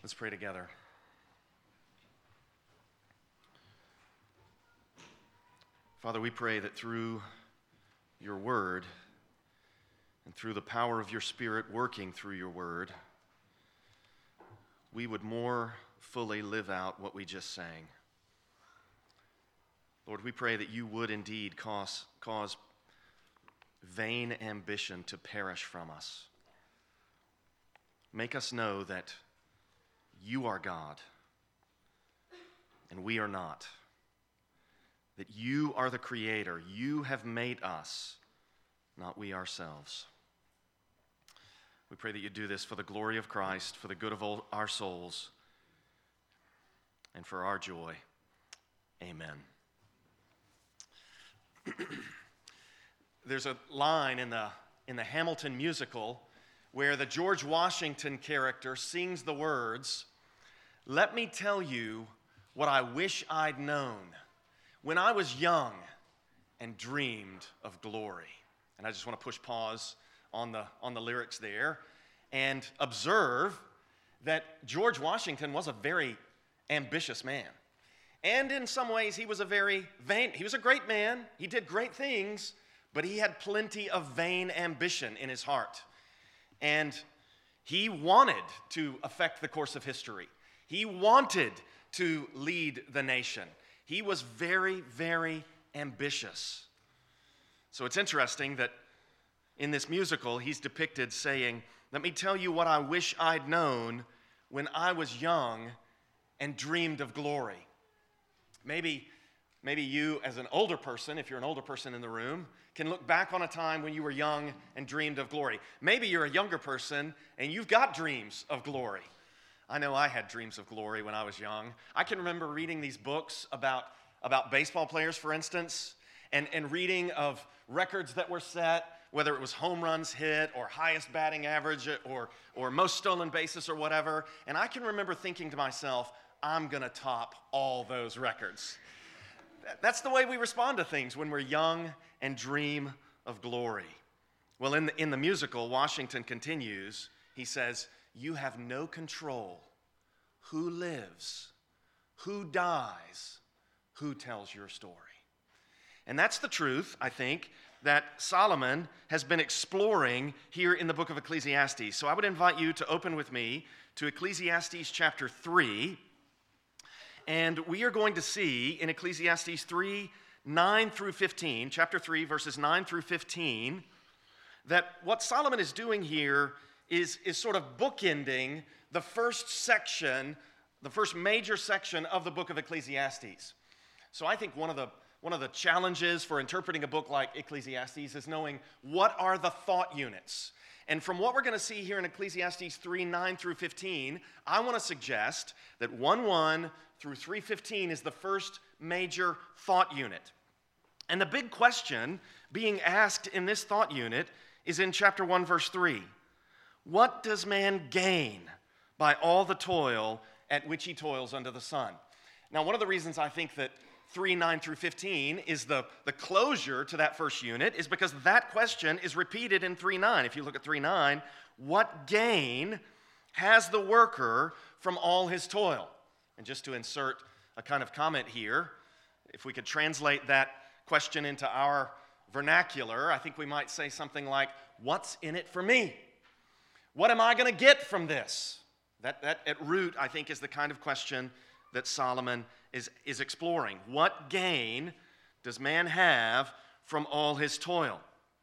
Let's pray together. Father, we pray that through your word and through the power of your Spirit working through your word, we would more fully live out what we just sang. Lord, we pray that you would indeed cause vain ambition to perish from us. Make us know that you are God and we are not. That you are the Creator. You have made us, not we ourselves. We pray that you do this for the glory of Christ, for the good of all our souls, and for our joy. Amen. There's a line in the Hamilton musical where the George Washington character sings the words, "Let me tell you what I wish I'd known when I was young and dreamed of glory." And I just want to push pause on the lyrics there and observe that George Washington was a very ambitious man. And in some ways, he was a great man. He did great things, but he had plenty of vain ambition in his heart. And he wanted to affect the course of history. He wanted to lead the nation. He was very, very ambitious. So it's interesting that in this musical, he's depicted saying, "Let me tell you what I wish I'd known when I was young and dreamed of glory." Maybe you, as an older person, if you're an older person in the room, can look back on a time when you were young and dreamed of glory. Maybe you're a younger person and you've got dreams of glory. I know I had dreams of glory when I was young. I can remember reading these books about baseball players, for instance, and reading of records that were set, whether it was home runs hit or highest batting average or most stolen bases or whatever. And I can remember thinking to myself, I'm going to top all those records. That's the way we respond to things when we're young and dream of glory. Well, in the musical, Washington continues. He says, "You have no control. Who lives? Who dies? Who tells your story?" And that's the truth, I think, that Solomon has been exploring here in the book of Ecclesiastes. So I would invite you to open with me to Ecclesiastes chapter 3. And we are going to see in Ecclesiastes 3, 9 through 15, chapter 3, verses 9 through 15, that what Solomon is doing here is sort of bookending the first section, the first major section of the book of Ecclesiastes. So I think one of the challenges for interpreting a book like Ecclesiastes is knowing what are the thought units. And from what we're going to see here in Ecclesiastes 3, 9 through 15, I want to suggest that 1:1 through 3:15 is the first major thought unit. And the big question being asked in this thought unit is in chapter 1, verse 3. What does man gain by all the toil at which he toils under the sun? Now, one of the reasons I think that 3, 9 through 15 is the closure to that first unit is because that question is repeated in 3:9. If you look at 3:9, what gain has the worker from all his toil? And just to insert a kind of comment here, if we could translate that question into our vernacular, I think we might say something like, what's in it for me? What am I going to get from this? That at root, I think, is the kind of question that Solomon is exploring. What gain does man have from all his toil?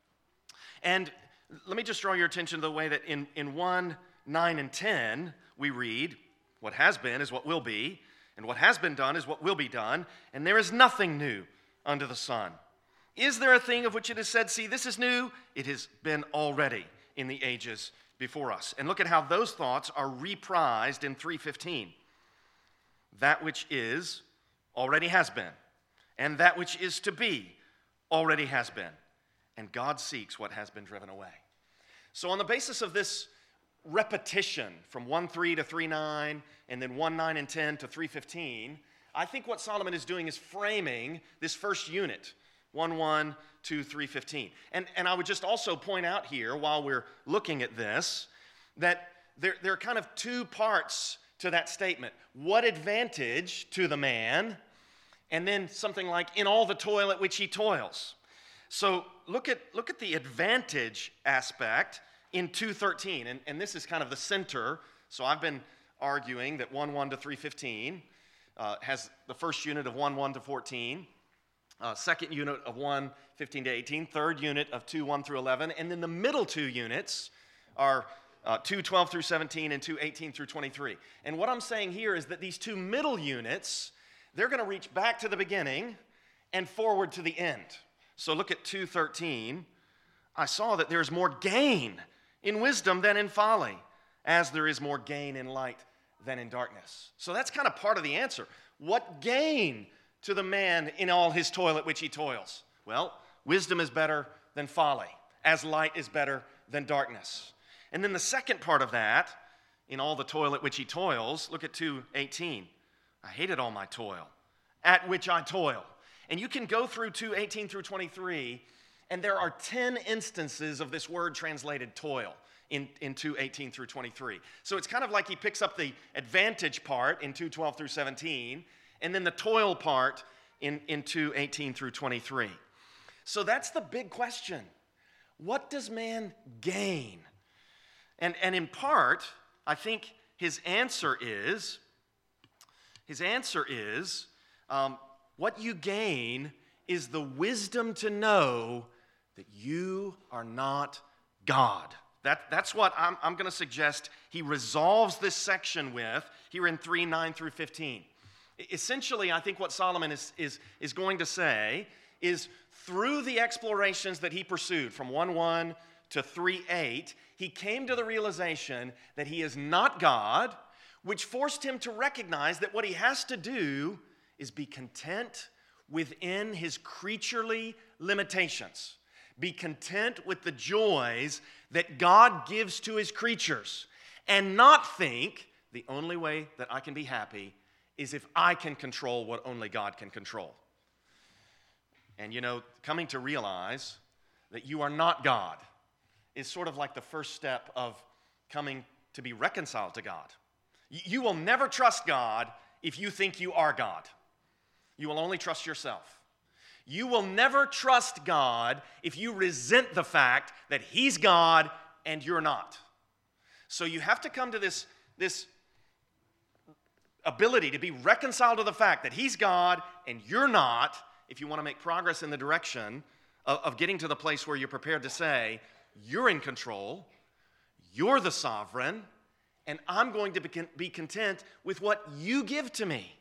And let me just draw your attention to the way that in 1, 9, and 10, we read, what has been is what will be, and what has been done is what will be done, and there is nothing new under the sun. Is there a thing of which it is said, see, this is new? It has been already in the ages before us. And look at how those thoughts are reprised in 3:15. That which is already has been, and that which is to be already has been, and God seeks what has been driven away. So on the basis of this repetition from 1:3 to 3:9, and then 1:9 and 10 to 3:15, I think what Solomon is doing is framing this first unit, 1:1 to 3:15. And I would just also point out here, while we're looking at this, that there are kind of two parts to that statement. What advantage to the man? And then something like, in all the toil at which he toils. So look at the advantage aspect in 2:13, and this is kind of the center. So I've been arguing that 1:1 to 3:15 has the first unit of 1:1 to 14, second unit of 1:15 to 18, third unit of 2:1 through 11, and then the middle two units are 2:12 through 17 and 2:18 through 23. And what I'm saying here is that these two middle units, they're going to reach back to the beginning and forward to the end. So look at 2:13. I saw that there's more gain in wisdom than in folly, as there is more gain in light than in darkness. So that's kind of part of the answer. What gain to the man in all his toil at which he toils? Well, wisdom is better than folly, as light is better than darkness. And then the second part of that, in all the toil at which he toils, look at 2:18. I hated all my toil, at which I toil. And you can go through 2:18 through 23, and there are 10 instances of this word translated toil in 2:18 through 23. So it's kind of like he picks up the advantage part in 2:12 through 17, and then the toil part in 2:18 through 23. So that's the big question. What does man gain? And in part, I think his answer is, what you gain is the wisdom to know that you are not God. That's what I'm going to suggest he resolves this section with here in 3:9 through 15. Essentially, I think what Solomon is going to say is through the explorations that he pursued from 1:1 to 3:8, he came to the realization that he is not God, which forced him to recognize that what he has to do is be content within his creaturely limitations. Be content with the joys that God gives to his creatures, and not think the only way that I can be happy is if I can control what only God can control. And coming to realize that you are not God is sort of like the first step of coming to be reconciled to God. You will never trust God if you think you are God. You will only trust yourself. You will never trust God if you resent the fact that he's God and you're not. So you have to come to this ability to be reconciled to the fact that he's God and you're not, if you want to make progress in the direction of getting to the place where you're prepared to say, you're in control, you're the sovereign, and I'm going to be content with what you give to me.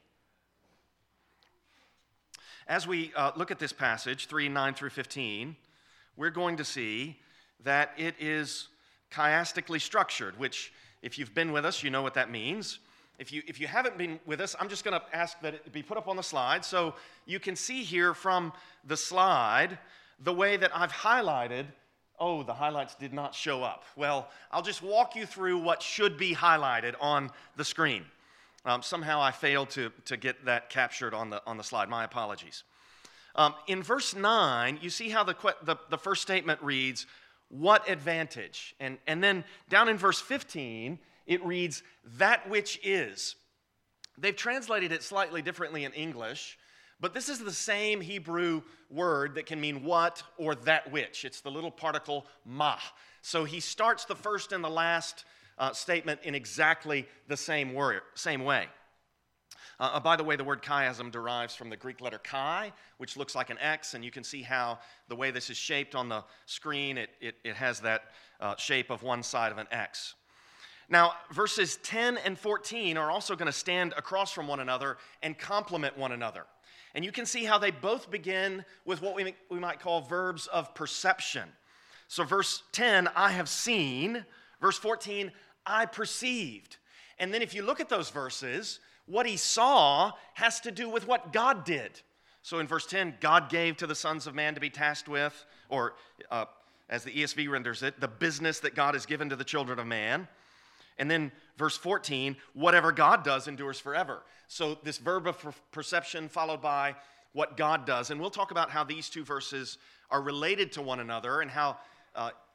As we look at this passage, 3:9 through 15, we're going to see that it is chiastically structured, which, if you've been with us, you know what that means. If you haven't been with us, I'm just going to ask that it be put up on the slide so you can see here from the slide the way that I've highlighted. Oh, the highlights did not show up. Well, I'll just walk you through what should be highlighted on the screen. Somehow I failed to get that captured on the slide. My apologies. In verse 9, you see how the first statement reads, what advantage? And then down in verse 15, it reads, that which is. They've translated it slightly differently in English, but this is the same Hebrew word that can mean what or that which. It's the little particle ma. So he starts the first and the last statement in exactly the same way. By the way, the word chiasm derives from the Greek letter chi, which looks like an X, and you can see how the way this is shaped on the screen, it has that shape of one side of an X. Now, verses 10 and 14 are also going to stand across from one another and complement one another. And you can see how they both begin with what we might call verbs of perception. So verse 10, I have seen. Verse 14, I perceived. And then if you look at those verses, what he saw has to do with what God did. So in verse 10, God gave to the sons of man to be tasked with, or as the ESV renders it, the business that God has given to the children of man. And then verse 14, whatever God does endures forever. So this verb of perception followed by what God does. And we'll talk about how these two verses are related to one another and how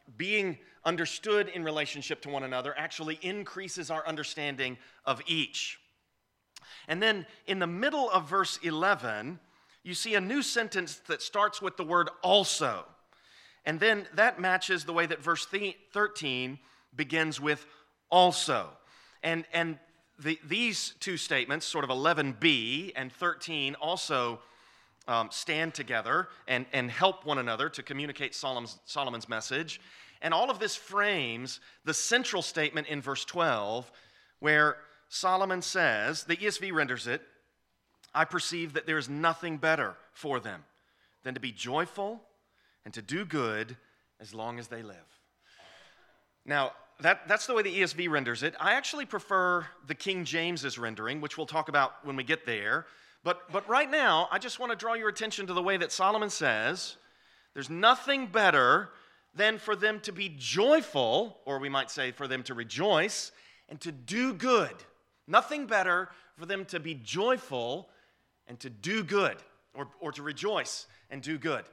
being understood in relationship to one another actually increases our understanding of each. And then in the middle of verse 11, you see a new sentence that starts with the word also. And then that matches the way that verse 13 begins with also. And these two statements, sort of 11b and 13, also stand together and help one another to communicate Solomon's message. And all of this frames the central statement in verse 12, where Solomon says, the ESV renders it, I perceive that there is nothing better for them than to be joyful and to do good as long as they live. Now, that's the way the ESV renders it. I actually prefer the King James's rendering, which we'll talk about when we get there. But right now, I just want to draw your attention to the way that Solomon says, there's nothing better than for them to be joyful, or we might say for them to rejoice, and to do good. Nothing better for them to be joyful and to do good, or to rejoice and do good.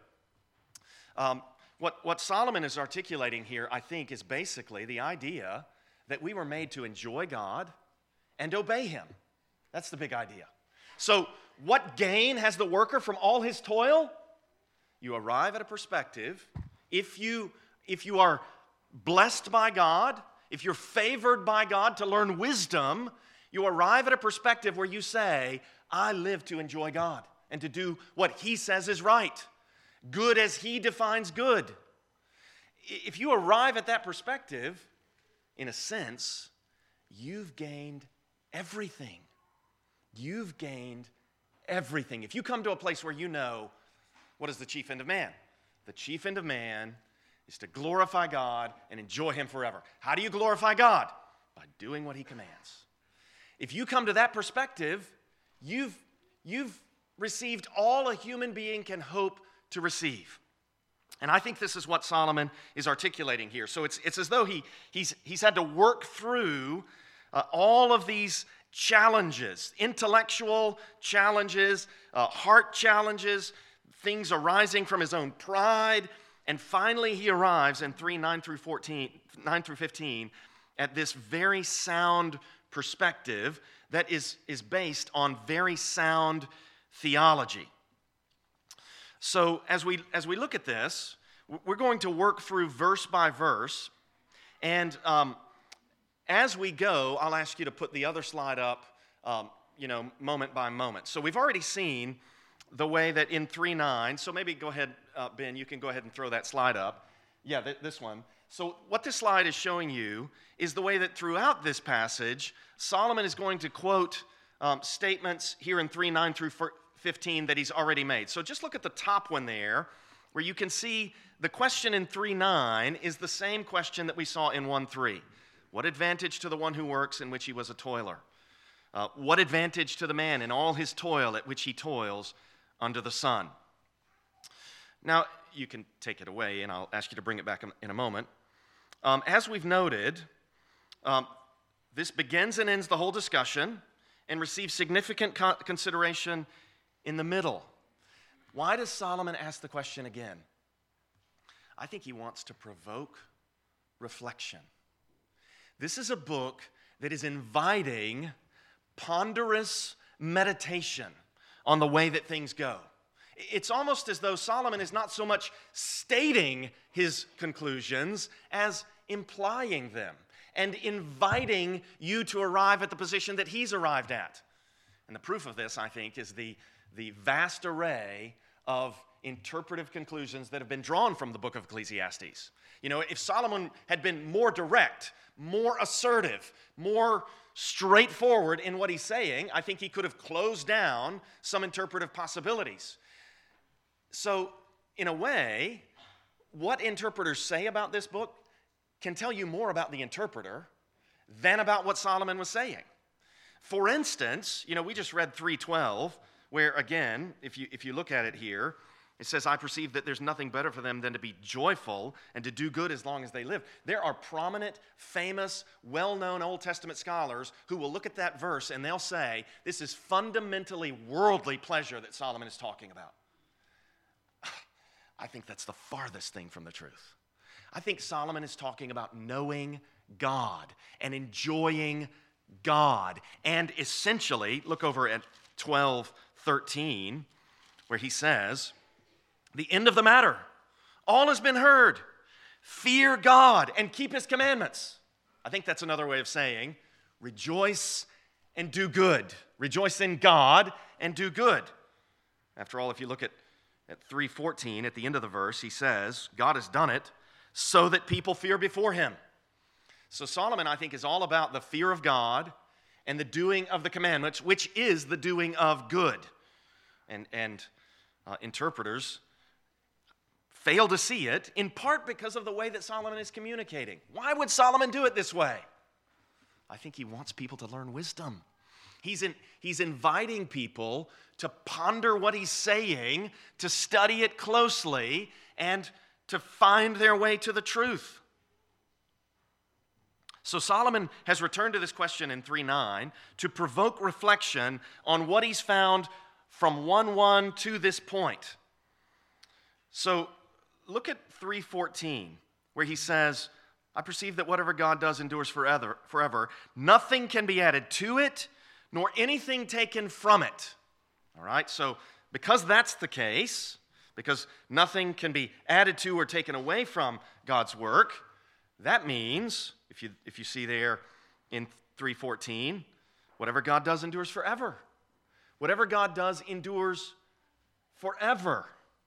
What Solomon is articulating here, I think, is basically the idea that we were made to enjoy God and obey Him. That's the big idea. So, what gain has the worker from all his toil? You arrive at a perspective, if you are blessed by God, if you're favored by God to learn wisdom, you arrive at a perspective where you say, I live to enjoy God and to do what He says is right, good as He defines good. If you arrive at that perspective, in a sense, you've gained everything. You've gained everything. If you come to a place where you know, what is the chief end of man? The chief end of man is to glorify God and enjoy Him forever. How do you glorify God? By doing what He commands. If you come to that perspective, you've received all a human being can hope to receive. And I think this is what Solomon is articulating here. So it's as though he's had to work through all of these challenges, intellectual challenges, heart challenges, things arising from his own pride, and finally he arrives in 9 through 15 at this very sound perspective that is based on very sound theology. So as we look at this, we're going to work through verse by verse, and as we go, I'll ask you to put the other slide up, moment by moment. So we've already seen the way that in 3:9, so maybe go ahead, Ben, you can go ahead and throw that slide up. Yeah, this one. So what this slide is showing you is the way that throughout this passage, Solomon is going to quote statements here in 3:9 through 15 that he's already made. So just look at the top one there, where you can see the question in 3:9 is the same question that we saw in 1:3. What advantage to the one who works in which he was a toiler? What advantage to the man in all his toil at which he toils under the sun? Now, you can take it away, and I'll ask you to bring it back in a moment. As we've noted, this begins and ends the whole discussion and receives significant consideration in the middle. Why does Solomon ask the question again? I think he wants to provoke reflection. This is a book that is inviting ponderous meditation on the way that things go. It's almost as though Solomon is not so much stating his conclusions as implying them and inviting you to arrive at the position that he's arrived at. And the proof of this, I think, is the vast array of interpretive conclusions that have been drawn from the book of Ecclesiastes. You know, if Solomon had been more direct, more assertive, more straightforward in what he's saying, I think he could have closed down some interpretive possibilities. So, in a way, what interpreters say about this book can tell you more about the interpreter than about what Solomon was saying. For instance, we just read 3:12, where again, if you look at it here, it says, I perceive that there's nothing better for them than to be joyful and to do good as long as they live. There are prominent, famous, well-known Old Testament scholars who will look at that verse and they'll say, this is fundamentally worldly pleasure that Solomon is talking about. I think that's the farthest thing from the truth. I think Solomon is talking about knowing God and enjoying God. And essentially, look over at 12:13, where he says, the end of the matter, all has been heard. Fear God and keep his commandments. I think that's another way of saying, rejoice and do good. Rejoice in God and do good. After all, if you look at 3:14, at the end of the verse, he says, God has done it so that people fear before him. So Solomon, I think, is all about the fear of God and the doing of the commandments, which is the doing of good. And interpreters fail to see it, in part because of the way that Solomon is communicating. Why would Solomon do it this way? I think he wants people to learn wisdom. He's inviting people to ponder what he's saying, to study it closely, and to find their way to the truth. So Solomon has returned to this question in 3:9 to provoke reflection on what he's found from 1:1 to this point. So look at 3:14, where he says, I perceive that whatever God does endures forever. Nothing can be added to it, nor anything taken from it. All right, so because that's the case, because nothing can be added to or taken away from God's work, that means, if you see there in 3:14, whatever God does endures forever. Whatever God does endures forever.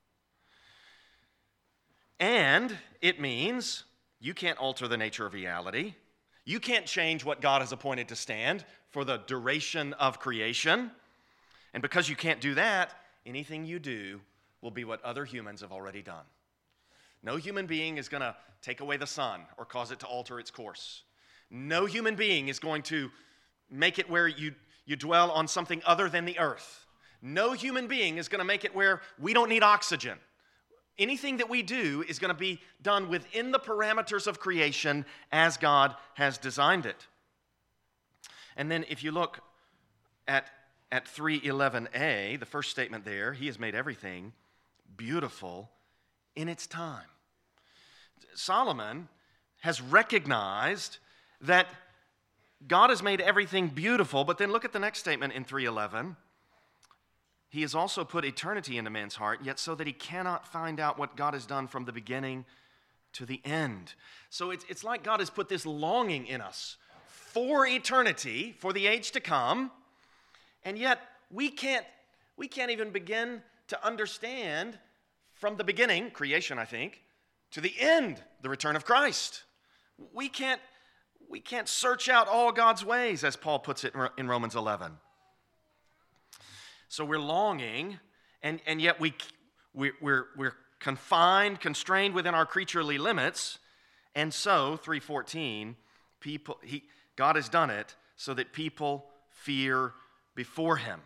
And it means you can't alter the nature of reality. You can't change what God has appointed to stand for the duration of creation. And because you can't do that, anything you do will be what other humans have already done. No human being is going to take away the sun or cause it to alter its course. No human being is going to make it where you dwell on something other than the earth. No human being is going to make it where we don't need oxygen. Anything that we do is going to be done within the parameters of creation as God has designed it. And then if you look at 3:11a, the first statement there, he has made everything beautiful in its time. Solomon has recognized that God has made everything beautiful, but then look at the next statement in 3:11. He has also put eternity into man's heart, yet so that he cannot find out what God has done from the beginning to the end. So it's like God has put this longing in us for eternity, for the age to come, and yet we can't even begin to understand from the beginning, creation, I think, to the end, the return of Christ. We can't search out all God's ways, as Paul puts it in Romans 11. So we're longing, and yet we're confined, constrained within our creaturely limits. And so, 3:14, God has done it so that people fear before him.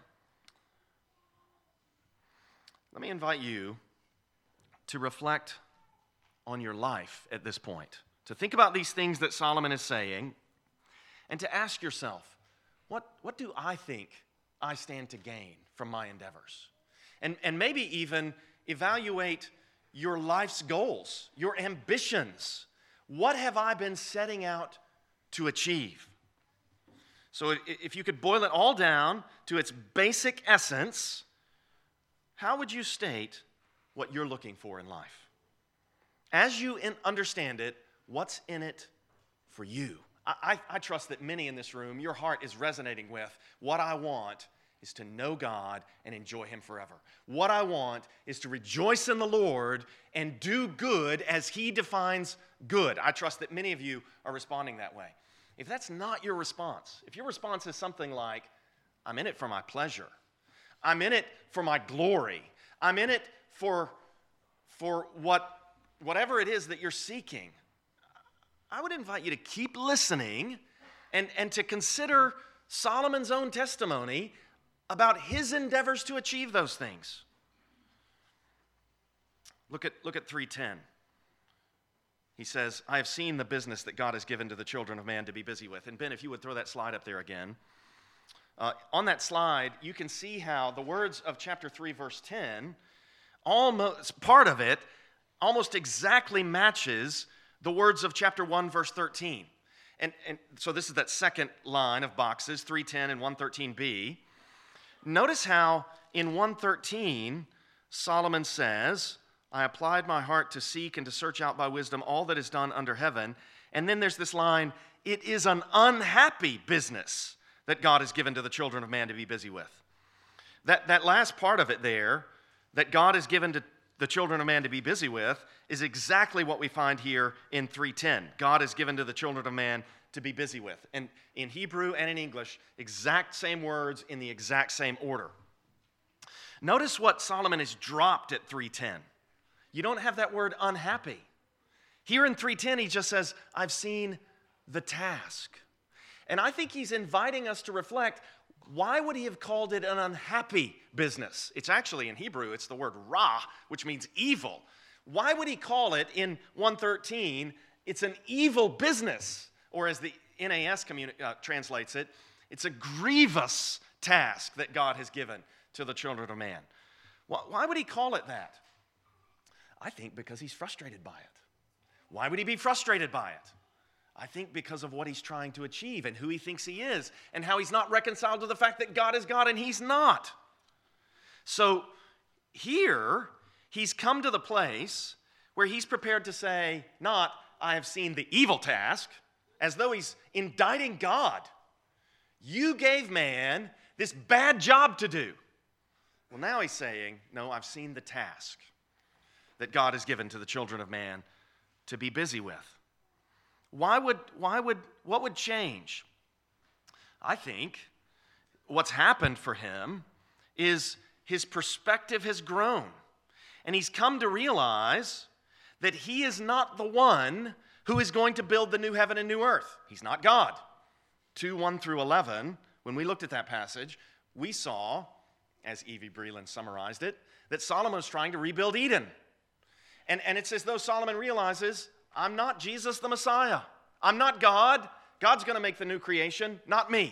Let me invite you to reflect on your life at this point, to think about these things that Solomon is saying, and to ask yourself, what do I think I stand to gain from my endeavors? And maybe even evaluate your life's goals, your ambitions. What have I been setting out to achieve? So if you could boil it all down to its basic essence, how would you state what you're looking for in life? As you understand it, what's in it for you? I trust that many in this room, your heart is resonating with, what I want is to know God and enjoy him forever. What I want is to rejoice in the Lord and do good as he defines good. I trust that many of you are responding that way. If that's not your response, if your response is something like, I'm in it for my pleasure, I'm in it for my glory, I'm in it for whatever it is that you're seeking, I would invite you to keep listening and to consider Solomon's own testimony about his endeavors to achieve those things. Look at 3:10. He says, I have seen the business that God has given to the children of man to be busy with. And Ben, if you would throw that slide up there again. On that slide, you can see how the words of chapter 3, verse 10, almost part of it, almost exactly matches the words of chapter 1, verse 13. And so this is that second line of boxes, 310 and 113b. Notice how in 113, Solomon says, I applied my heart to seek and to search out by wisdom all that is done under heaven. And then there's this line, it is an unhappy business that God has given to the children of man to be busy with. That last part of it there, that God has given to the children of man to be busy with, is exactly what we find here in 3:10. God has given to the children of man to be busy with. And in Hebrew and in English, exact same words in the exact same order. Notice what Solomon has dropped at 3:10. You don't have that word unhappy. Here in 3:10, he just says, I've seen the task. And I think he's inviting us to reflect, why would he have called it an unhappy business? It's actually in Hebrew, it's the word ra, which means evil. Why would he call it in 113, it's an evil business? Or as the NAS translates it, it's a grievous task that God has given to the children of man. Why would he call it that? I think because he's frustrated by it. Why would he be frustrated by it? I think because of what he's trying to achieve and who he thinks he is and how he's not reconciled to the fact that God is God and he's not. So here, he's come to the place where he's prepared to say, not, I have seen the evil task, as though he's indicting God. You gave man this bad job to do. Well, now he's saying, no, I've seen the task that God has given to the children of man to be busy with. What would change? I think what's happened for him is his perspective has grown. And he's come to realize that he is not the one who is going to build the new heaven and new earth. He's not God. 2:1 through 11, when we looked at that passage, we saw, as Evie Breland summarized it, that Solomon is trying to rebuild Eden. And it's as though Solomon realizes, I'm not Jesus the Messiah. I'm not God. God's going to make the new creation, not me.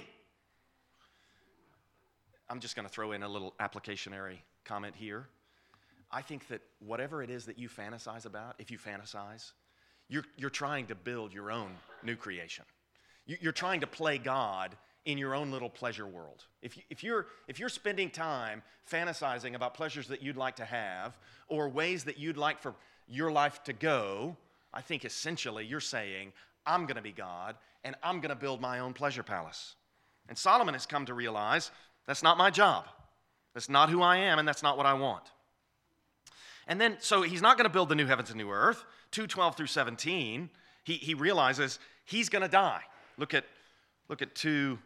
I'm just going to throw in a little applicationary comment here. I think that whatever it is that you fantasize about, if you fantasize, you're trying to build your own new creation. You're trying to play God in your own little pleasure world. If you're spending time fantasizing about pleasures that you'd like to have or ways that you'd like for your life to go, I think essentially you're saying, I'm going to be God and I'm going to build my own pleasure palace. And Solomon has come to realize that's not my job. That's not who I am and that's not what I want. And then, so he's not going to build the new heavens and new earth. 2:12 through 17, he realizes he's going to die. Look at 2:16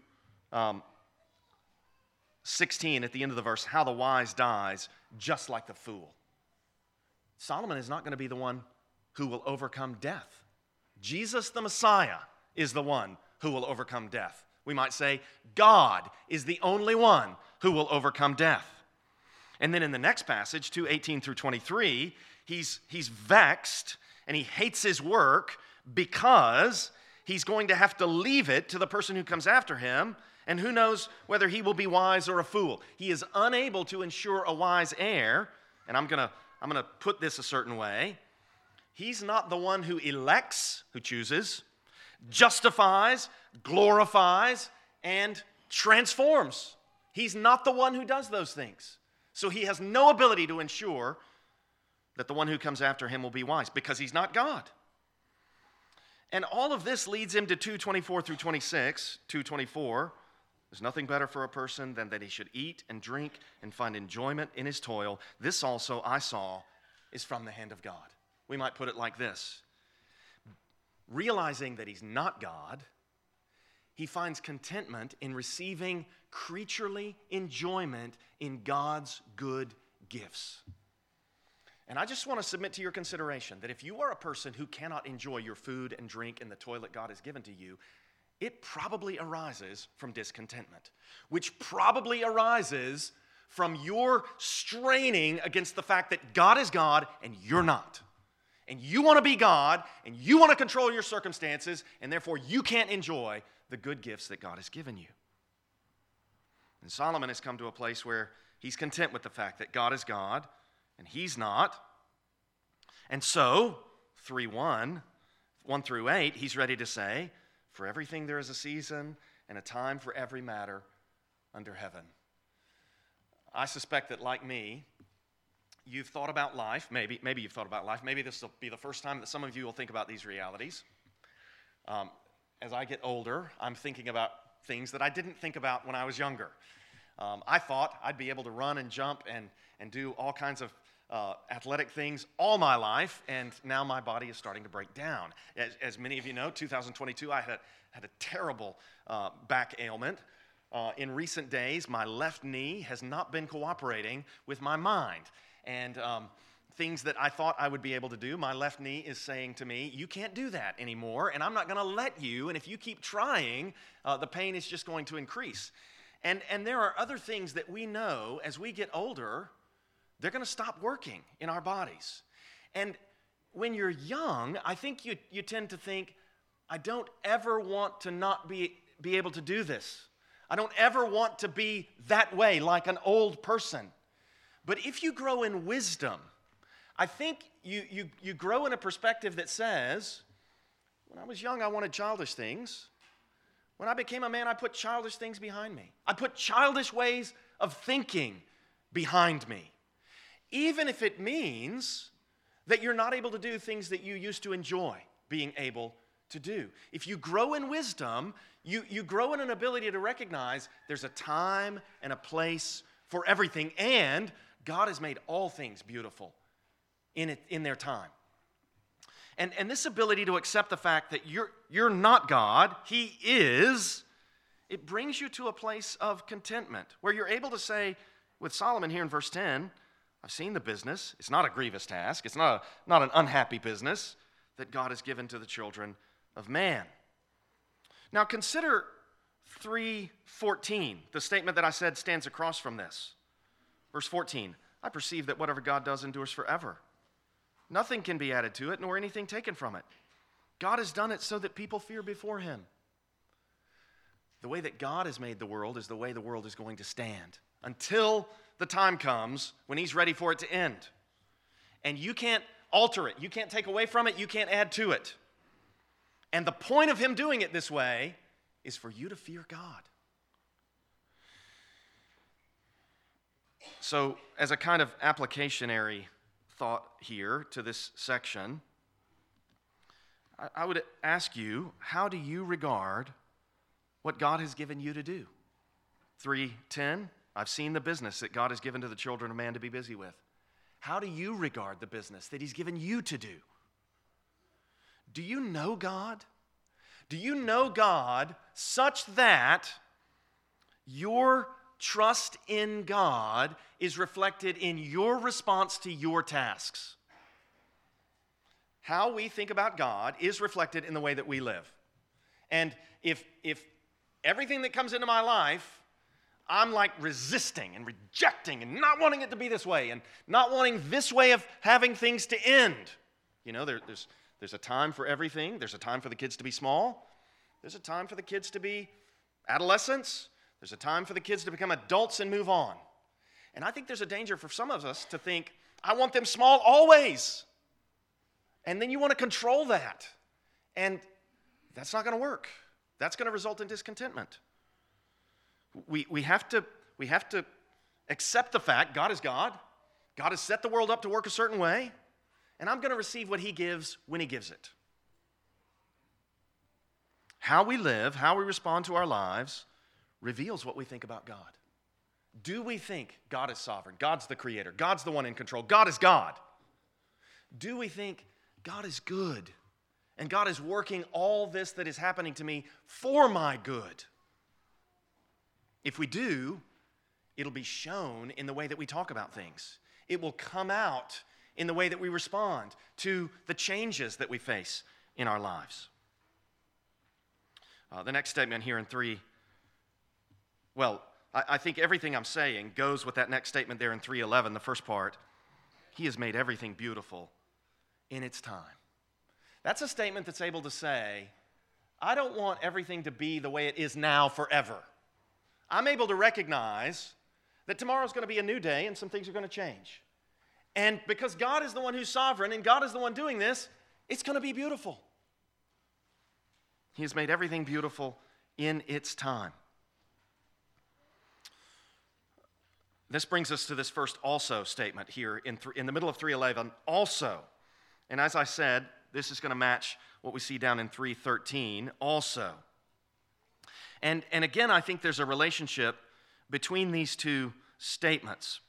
at the end of the verse, how the wise dies just like the fool. Solomon is not going to be the one who will overcome death. Jesus the Messiah is the one who will overcome death. We might say God is the only one who will overcome death. And then in the next passage, 2:18 through 23, he's vexed and he hates his work because he's going to have to leave it to the person who comes after him, and who knows whether he will be wise or a fool. He is unable to ensure a wise heir, and I'm going to put this a certain way. He's not the one who elects, who chooses, justifies, glorifies, and transforms. He's not the one who does those things. So he has no ability to ensure that the one who comes after him will be wise because he's not God. And all of this leads him to 2:24 through 26. 2:24, there's nothing better for a person than that he should eat and drink and find enjoyment in his toil. This also I saw is from the hand of God. We might put it like this. Realizing that he's not God, he finds contentment in receiving creaturely enjoyment in God's good gifts. And I just want to submit to your consideration that if you are a person who cannot enjoy your food and drink and the toilet God has given to you, it probably arises from discontentment, which probably arises from your straining against the fact that God is God and you're not. And you want to be God, and you want to control your circumstances, and therefore you can't enjoy the good gifts that God has given you. And Solomon has come to a place where he's content with the fact that God is God, and he's not. And so, 3:1, 1 through 8, he's ready to say, for everything there is a season and a time for every matter under heaven. I suspect that, like me, you've thought about life. Maybe you've thought about life. Maybe this will be the first time that some of you will think about these realities. As I get older, I'm thinking about things that I didn't think about when I was younger. I thought I'd be able to run and jump and do all kinds of athletic things all my life, and now my body is starting to break down. As many of you know, 2022, I had a terrible back ailment. In recent days, my left knee has not been cooperating with my mind. And things that I thought I would be able to do, my left knee is saying to me, you can't do that anymore, and I'm not going to let you, and if you keep trying, the pain is just going to increase. And there are other things that we know as we get older, they're going to stop working in our bodies. And when you're young, I think you tend to think, I don't ever want to not be able to do this. I don't ever want to be that way, like an old person. But if you grow in wisdom, I think you grow in a perspective that says, when I was young, I wanted childish things. When I became a man, I put childish things behind me. I put childish ways of thinking behind me. Even if it means that you're not able to do things that you used to enjoy being able to do. If you grow in wisdom, you grow in an ability to recognize there's a time and a place for everything, and God has made all things beautiful in their time. And this ability to accept the fact that you're not God, He is, it brings you to a place of contentment where you're able to say, with Solomon here in verse 10, I've seen the business. It's not a grievous task. It's not an unhappy business that God has given to the children of man. Now consider 3:14, the statement that I said stands across from this. Verse 14, I perceive that whatever God does endures forever. Nothing can be added to it, nor anything taken from it. God has done it so that people fear before Him. The way that God has made the world is the way the world is going to stand until the time comes when He's ready for it to end. And you can't alter it. You can't take away from it. You can't add to it. And the point of Him doing it this way is for you to fear God. So, as a kind of applicationary thought here to this section, I would ask you, how do you regard what God has given you to do? 3:10, I've seen the business that God has given to the children of man to be busy with. How do you regard the business that He's given you to do? Do you know God? Do you know God such that your trust in God is reflected in your response to your tasks? How we think about God is reflected in the way that we live. And if everything that comes into my life, I'm like resisting and rejecting and not wanting it to be this way and not wanting this way of having things to end. You know, there's a time for everything. There's a time for the kids to be small. There's a time for the kids to be adolescents. There's a time for the kids to become adults and move on. And I think there's a danger for some of us to think, I want them small always. And then you want to control that. And that's not going to work. That's going to result in discontentment. We have to accept the fact God is God. God has set the world up to work a certain way. And I'm going to receive what He gives when He gives it. How we live, how we respond to our lives, reveals what we think about God. Do we think God is sovereign? God's the creator. God's the one in control. God is God. Do we think God is good? And God is working all this that is happening to me for my good? If we do, it'll be shown in the way that we talk about things. It will come out in the way that we respond to the changes that we face in our lives. The next statement here in 3, I think everything I'm saying goes with that next statement there in 3:11, the first part. He has made everything beautiful in its time. That's a statement that's able to say, I don't want everything to be the way it is now forever. I'm able to recognize that tomorrow's going to be a new day and some things are going to change. And because God is the one who's sovereign and God is the one doing this, it's going to be beautiful. He has made everything beautiful in its time. This brings us to this first also statement here in the middle of 3:11, also. And as I said, this is going to match what we see down in 3:13, also. And again, I think there's a relationship between these two statements.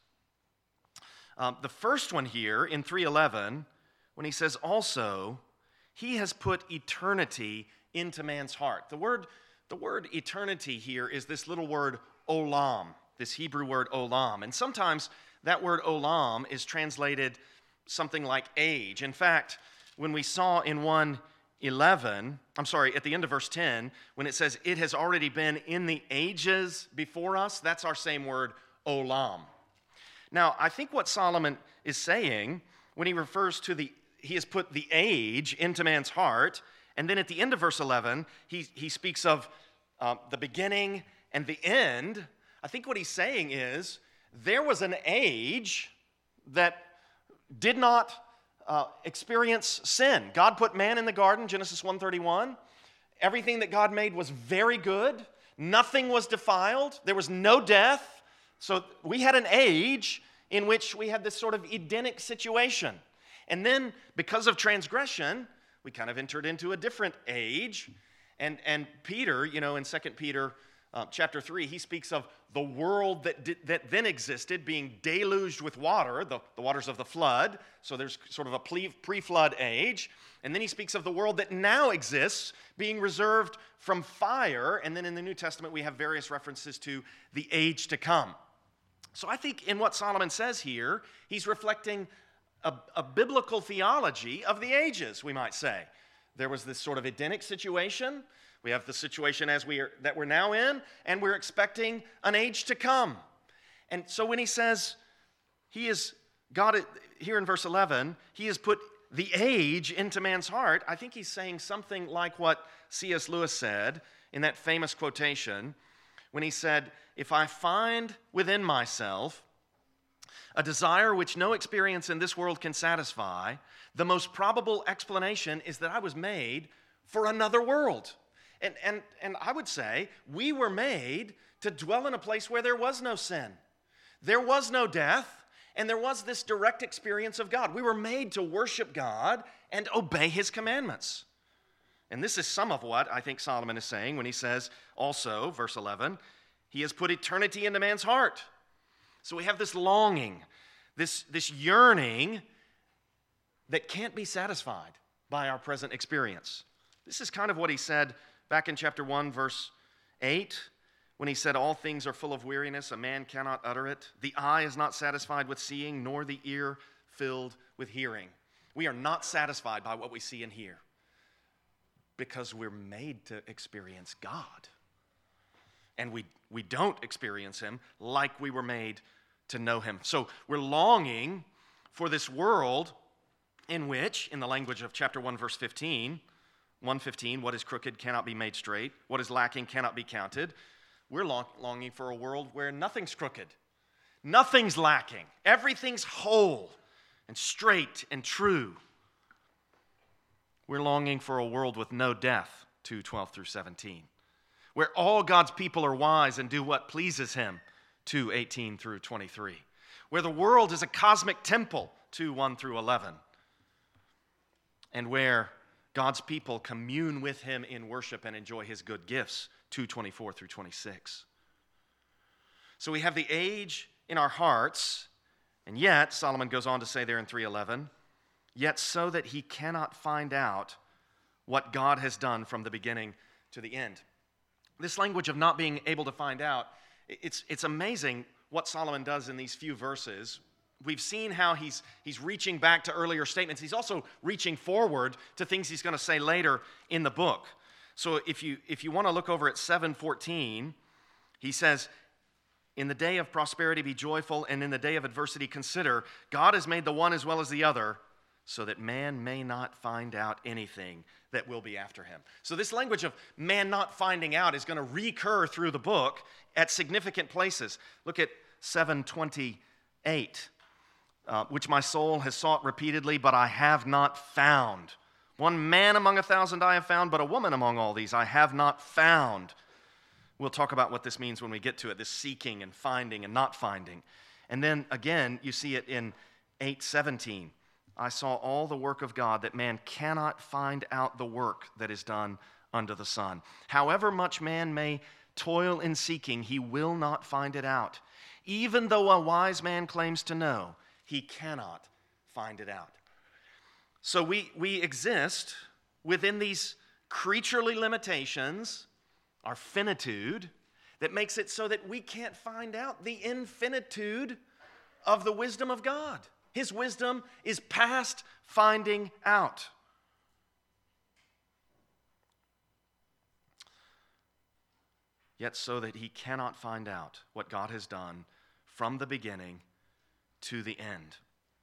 The first one here in 3:11, when he says also, he has put eternity into man's heart. The word eternity here is this little word olam, this Hebrew word olam. And sometimes that word olam is translated something like age. In fact, when we saw in 1:11, at the end of verse 10, when it says it has already been in the ages before us, that's our same word, olam. Now, I think what Solomon is saying when he refers to he has put the age into man's heart, and then at the end of verse 11, he speaks of the beginning and the end. I think what he's saying is there was an age that did not experience sin. God put man in the garden, Genesis 1:31. Everything that God made was very good. Nothing was defiled. There was no death. So we had an age in which we had this sort of Edenic situation. And then because of transgression, we kind of entered into a different age. And Peter, in 2 Peter chapter 3, he speaks of the world that then existed being deluged with water, the waters of the flood. So there's sort of a pre-flood age. And then he speaks of the world that now exists being reserved from fire. And then in the New Testament, we have various references to the age to come. So I think in what Solomon says here, he's reflecting a biblical theology of the ages, we might say. There was this sort of Edenic situation. We have the situation that we're now in, and we're expecting an age to come. And so when he says God, here in verse 11, he has put the age into man's heart, I think he's saying something like what C.S. Lewis said in that famous quotation when he said, "If I find within myself a desire which no experience in this world can satisfy, the most probable explanation is that I was made for another world." And I would say we were made to dwell in a place where there was no sin. There was no death, and there was this direct experience of God. We were made to worship God and obey his commandments. And this is some of what I think Solomon is saying when he says also, verse 11, he has put eternity into man's heart. So we have this longing, this yearning that can't be satisfied by our present experience. This is kind of what he said back in chapter 1, verse 8, when he said, "All things are full of weariness, a man cannot utter it. The eye is not satisfied with seeing, nor the ear filled with hearing." We are not satisfied by what we see and hear because we're made to experience God. And we don't experience him like we were made to know him. So we're longing for this world in which, in the language of chapter 1, verse 1:15, what is crooked cannot be made straight. What is lacking cannot be counted. We're longing for a world where nothing's crooked. Nothing's lacking. Everything's whole and straight and true. We're longing for a world with no death, 2:12 through 17. Where all God's people are wise and do what pleases him, 2:18 through 23. Where the world is a cosmic temple, 2:1 through 11. And where God's people commune with him in worship and enjoy his good gifts, 2:24 through 26. So we have the age in our hearts, and yet, Solomon goes on to say there in 3:11, yet so that he cannot find out what God has done from the beginning to the end. This language of not being able to find out, it's amazing what Solomon does in these few verses. We've seen how he's reaching back to earlier statements. He's also reaching forward to things he's going to say later in the book. So if you want to look over at 7:14, he says, "In the day of prosperity be joyful, and in the day of adversity consider, God has made the one as well as the other, so that man may not find out anything that will be after him." So this language of man not finding out is going to recur through the book at significant places. Look at 7:28. Which my soul has sought repeatedly, but I have not found. One man among 1,000 I have found, but a woman among all these I have not found. We'll talk about what this means when we get to it, this seeking and finding and not finding. And then again, you see it in 8:17. I saw all the work of God, that man cannot find out the work that is done under the sun. However much man may toil in seeking, he will not find it out. Even though a wise man claims to know, he cannot find it out. So we exist within these creaturely limitations, our finitude, that makes it so that we can't find out the infinitude of the wisdom of God. His wisdom is past finding out. Yet so that he cannot find out what God has done from the beginning to the end.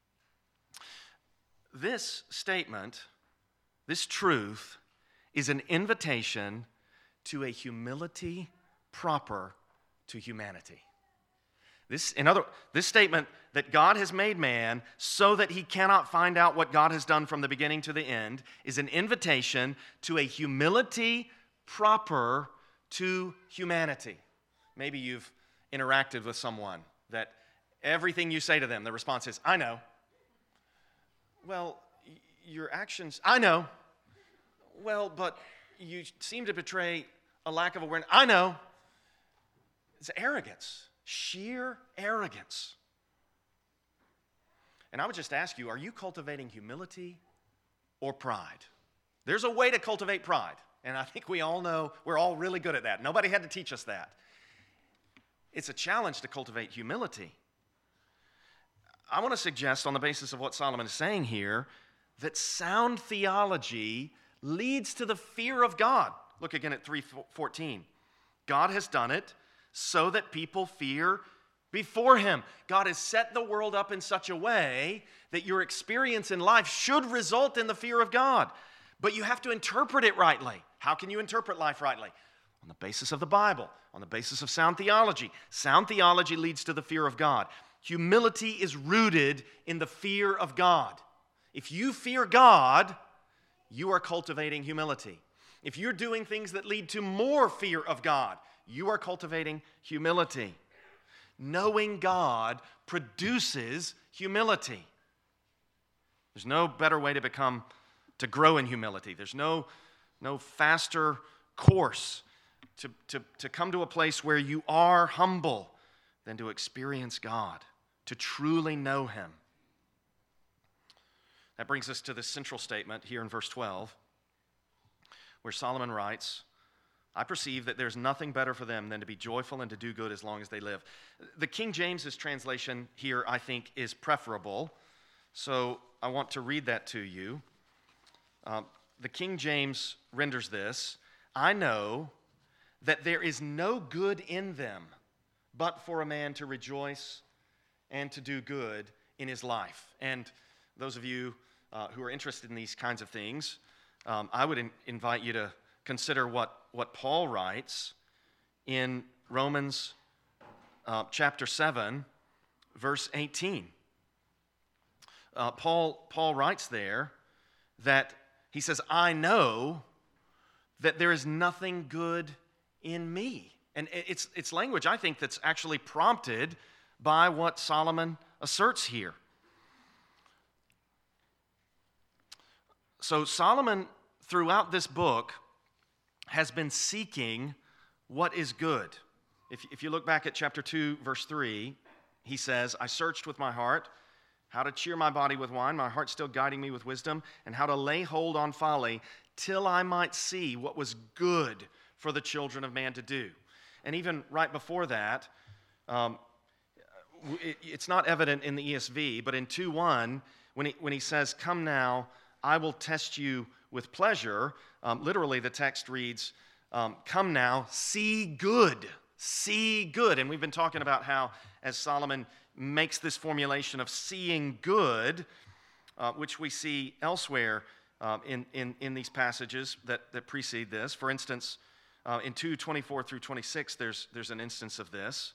This statement, this truth, is an invitation to a humility proper to humanity. This statement that God has made man so that he cannot find out what God has done from the beginning to the end is an invitation to a humility proper to humanity. Maybe you've interacted with someone that everything you say to them, the response is, I know. Well, your actions, I know. Well, but you seem to betray a lack of awareness. I know. It's arrogance, sheer arrogance. And I would just ask you, are you cultivating humility or pride? There's a way to cultivate pride, and I think we all know we're all really good at that. Nobody had to teach us that. It's a challenge to cultivate humility. I want to suggest, on the basis of what Solomon is saying here, that sound theology leads to the fear of God. Look again at 3:14. God has done it so that people fear before him. God has set the world up in such a way that your experience in life should result in the fear of God. But you have to interpret it rightly. How can you interpret life rightly? On the basis of the Bible, on the basis of sound theology. Sound theology leads to the fear of God. Humility is rooted in the fear of God. If you fear God, you are cultivating humility. If you're doing things that lead to more fear of God, you are cultivating humility. Knowing God produces humility. There's no better way to grow in humility. There's no faster course to come to a place where you are humble than to experience God, to truly know him. That brings us to the central statement here in verse 12, where Solomon writes, I perceive that there's nothing better for them than to be joyful and to do good as long as they live. The King James's translation here, I think, is preferable, so I want to read that to you. The King James renders this, I know that there is no good in them but for a man to rejoice and to do good in his life. And those of you who are interested in these kinds of things, I would invite you to consider what Paul writes in Romans chapter 7, verse 18. Paul writes there that he says, I know that there is nothing good in me. And it's language, I think, that's actually prompted by what Solomon asserts here. So Solomon, throughout this book, has been seeking what is good. If you look back at chapter 2, verse 3, he says, I searched with my heart how to cheer my body with wine, my heart still guiding me with wisdom, and how to lay hold on folly, till I might see what was good for the children of man to do. And even right before that, it's not evident in the ESV, but in 2:1, when he says, come now, I will test you with pleasure, literally the text reads, come now, see good. See good. And we've been talking about how, as Solomon makes this formulation of seeing good, which we see elsewhere in these passages that precede this. For instance, in 2:24 through 26, there's an instance of this.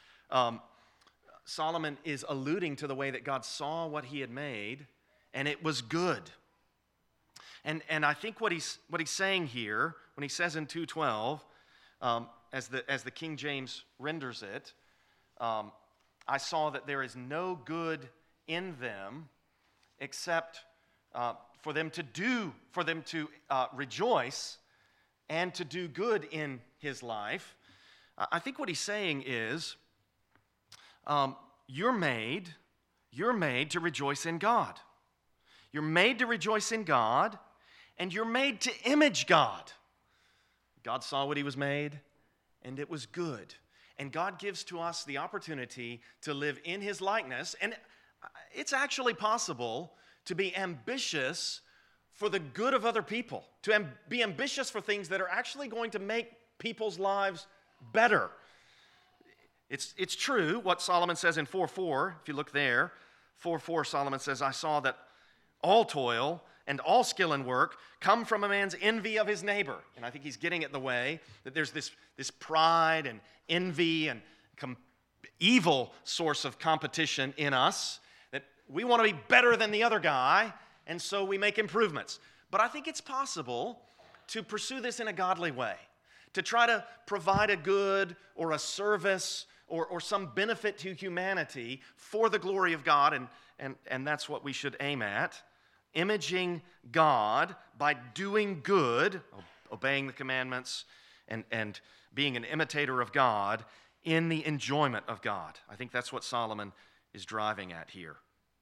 Solomon is alluding to the way that God saw what he had made, and it was good. And I think what he's saying here, when he says in 2:12, as the King James renders it, I saw that there is no good in them except for them to rejoice and to do good in his life. I think what he's saying is, you're made to rejoice in God. You're made to rejoice in God, and you're made to image God. God saw what he was made, and it was good. And God gives to us the opportunity to live in his likeness, and it's actually possible to be ambitious for the good of other people, to be ambitious for things that are actually going to make people's lives better. It's true what Solomon says in 4:4, if you look there. 4:4, Solomon says, I saw that all toil and all skill and work come from a man's envy of his neighbor. And I think he's getting at the way that there's this pride and envy and evil source of competition in us, that we want to be better than the other guy, and so we make improvements. But I think it's possible to pursue this in a godly way, to try to provide a good or a service or some benefit to humanity for the glory of God, and that's what we should aim at. Imaging God by doing good, obeying the commandments, and being an imitator of God in the enjoyment of God. I think that's what Solomon is driving at here.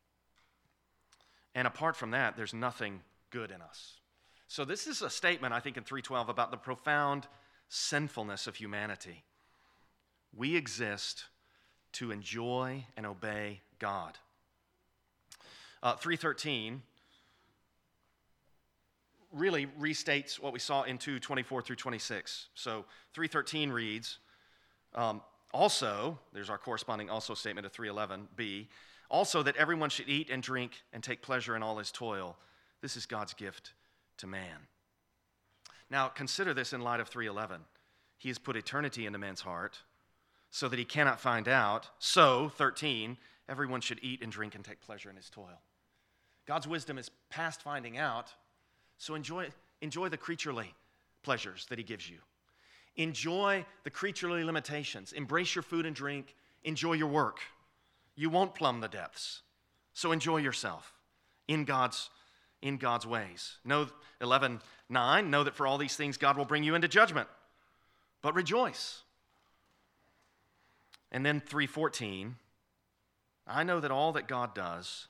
And apart from that, there's nothing good in us. So this is a statement, I think, in 3:12 about the profound sinfulness of humanity. We exist to enjoy and obey God. 3:13 really restates what we saw in 2:24 through 26. So 3:13 reads, also, there's our corresponding also statement of 3:11b, also that everyone should eat and drink and take pleasure in all his toil. This is God's gift to man. Now, consider this in light of 3:11. He has put eternity into man's heart so that he cannot find out. So, 13, everyone should eat and drink and take pleasure in his toil. God's wisdom is past finding out, so enjoy the creaturely pleasures that he gives you. Enjoy the creaturely limitations. Embrace your food and drink. Enjoy your work. You won't plumb the depths. So enjoy yourself in God's ways. Know 11:9, know that for all these things God will bring you into judgment, but rejoice. And then 3:14, I know that all that God does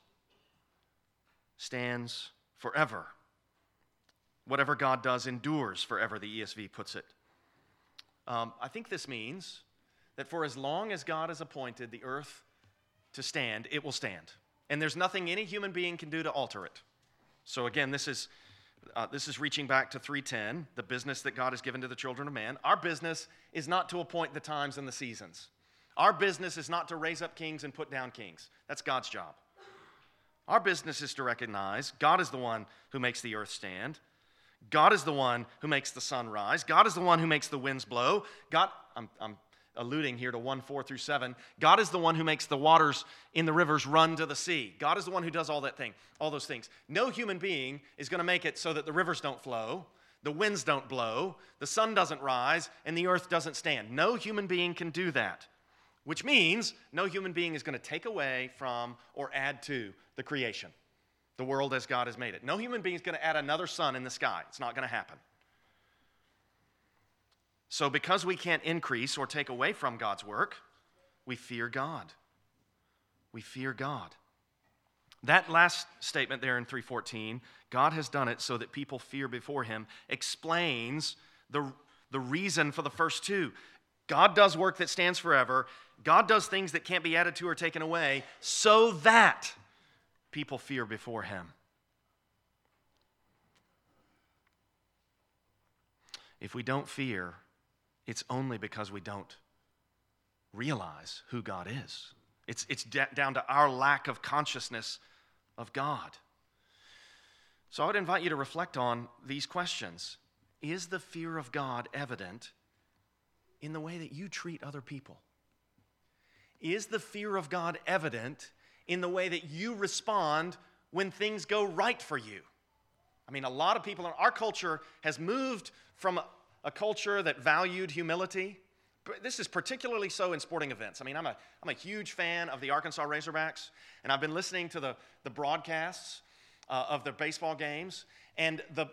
stands forever. Whatever God does endures forever, the ESV puts it. I think this means that for as long as God has appointed the earth to stand, it will stand. And there's nothing any human being can do to alter it. So again, this is reaching back to 3:10, the business that God has given to the children of man. Our business is not to appoint the times and the seasons. Our business is not to raise up kings and put down kings. That's God's job. Our business is to recognize God is the one who makes the earth stand. God is the one who makes the sun rise. God is the one who makes the winds blow. I'm alluding here to 1:4 through 7. God is the one who makes the waters in the rivers run to the sea. God is the one who does all those things. No human being is going to make it so that the rivers don't flow, the winds don't blow, the sun doesn't rise, and the earth doesn't stand. No human being can do that, which means no human being is going to take away from or add to the creation, the world as God has made it. No human being is going to add another sun in the sky. It's not going to happen. So because we can't increase or take away from God's work, we fear God. We fear God. That last statement there in 3:14, God has done it so that people fear before him, explains the reason for the first two. God does work that stands forever. God does things that can't be added to or taken away so that people fear before him. If we don't fear, it's only because we don't realize who God is. It's down to our lack of consciousness of God. So I would invite you to reflect on these questions. Is the fear of God evident in the way that you treat other people? Is the fear of God evident in the way that you respond when things go right for you? I mean, a lot of people in our culture has moved from a culture that valued humility. This is particularly so in sporting events. I mean, I'm a huge fan of the Arkansas Razorbacks, and I've been listening to the broadcasts of the baseball games, and the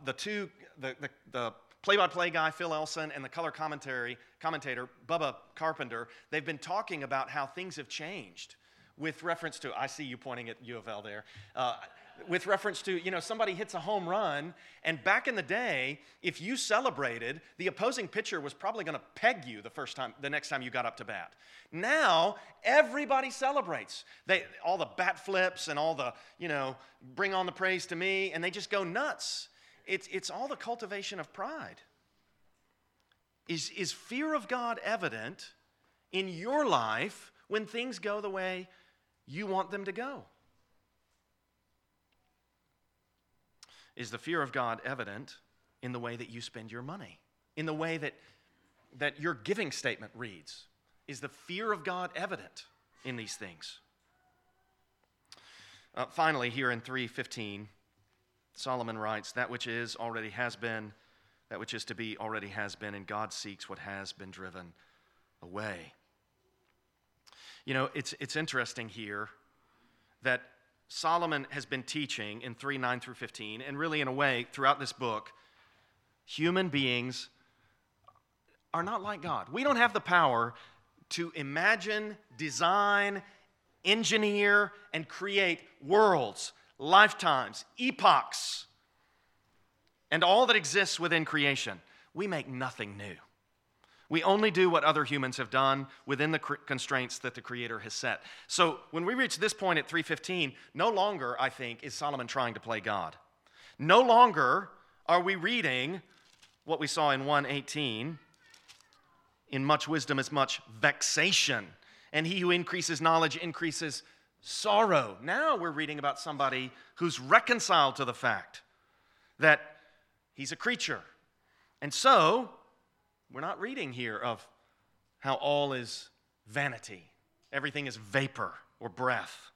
play-by-play guy Phil Elson and the color commentator Bubba Carpenter, they've been talking about how things have changed with reference to, I see you pointing at U of L there, with reference to, somebody hits a home run, and back in the day, if you celebrated, the opposing pitcher was probably going to peg you the next time you got up to bat. Now, everybody celebrates. All the bat flips and all the, bring on the praise to me, and they just go nuts. It's all the cultivation of pride. Is fear of God evident in your life when things go the way you want them to go? Is the fear of God evident in the way that you spend your money? In the way that your giving statement reads? Is the fear of God evident in these things? Finally, here in 3:15, Solomon writes, that which is already has been, that which is to be already has been, and God seeks what has been driven away. It's interesting here that Solomon has been teaching in 3:9 through 15, and really in a way throughout this book, human beings are not like God. We don't have the power to imagine, design, engineer, and create worlds, lifetimes, epochs, and all that exists within creation. We make nothing new. We only do what other humans have done within the constraints that the Creator has set. So when we reach this point at 3:15, no longer, I think, is Solomon trying to play God. No longer are we reading what we saw in 1:18, in much wisdom is much vexation, and he who increases knowledge increases sorrow. Now we're reading about somebody who's reconciled to the fact that he's a creature. And so, we're not reading here of how all is vanity. Everything is vapor or breath.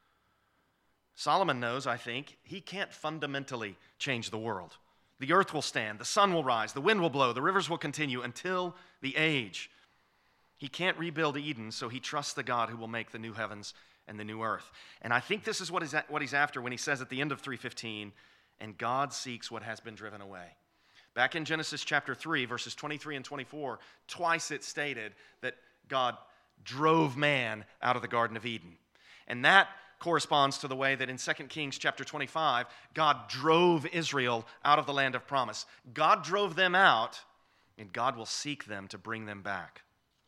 Solomon knows, I think, he can't fundamentally change the world. The earth will stand, the sun will rise, the wind will blow, the rivers will continue until the age. He can't rebuild Eden, so he trusts the God who will make the new heavens and the new earth. And I think this is what he's after when he says at the end of 3:15, and God seeks what has been driven away. Back in Genesis chapter 3, verses 23 and 24, twice it stated that God drove man out of the Garden of Eden. And that corresponds to the way that in 2 Kings chapter 25, God drove Israel out of the land of promise. God drove them out, and God will seek them to bring them back.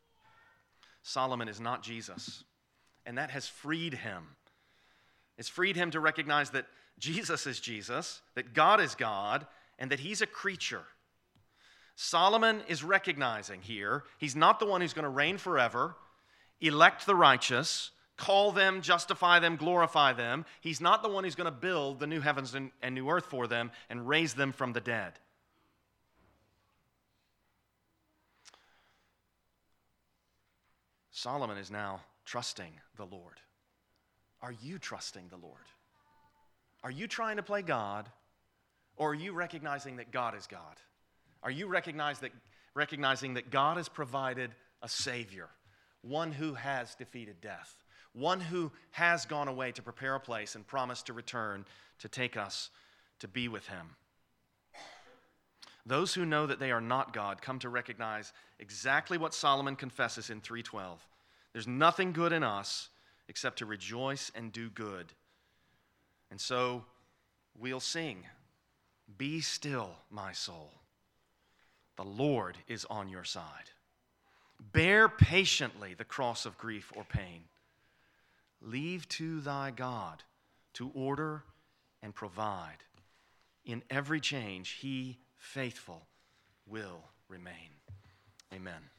Solomon is not Jesus, and that has freed him. It's freed him to recognize that Jesus is Jesus, that God is God, and that he's a creature. Solomon is recognizing here, he's not the one who's going to reign forever, elect the righteous, call them, justify them, glorify them. He's not the one who's going to build the new heavens and new earth for them and raise them from the dead. Solomon is now trusting the Lord. Are you trusting the Lord? Are you trying to play God? Or are you recognizing that God is God? Are you recognizing that God has provided a Savior, one who has defeated death, one who has gone away to prepare a place and promised to return to take us to be with him? Those who know that they are not God come to recognize exactly what Solomon confesses in 3:12. There's nothing good in us except to rejoice and do good. And so we'll sing, "Be still, my soul. The Lord is on your side. Bear patiently the cross of grief or pain. Leave to thy God to order and provide. In every change, he, faithful, will remain." Amen.